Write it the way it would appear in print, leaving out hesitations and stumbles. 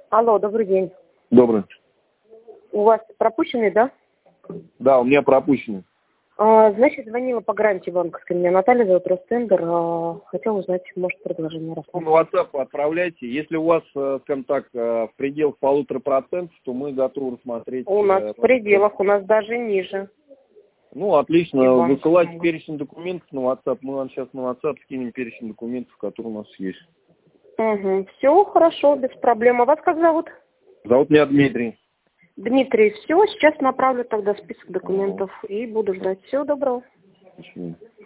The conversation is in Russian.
Алло, добрый день. Добрый. У вас пропущенный, да? Да, у меня пропущенный. Значит, звонила по гарантии банковской. Меня Наталья зовут, Ростендер. Хотела узнать, может, предложение На рассмотреть. WhatsApp отправляйте. Если у вас, скажем так, в пределах 1,5%, то мы готовы рассмотреть. У нас в пределах, у нас даже ниже. Ну, отлично. Иван, Высылайте много. перечень документов на WhatsApp. Мы вам сейчас на WhatsApp скинем перечень документов, которые у нас есть. Угу. Все хорошо, без проблем. А вас как зовут? Зовут меня Дмитрий. Дмитрий. Все, сейчас направлю тогда список документов и буду ждать. Всего доброго. Спасибо.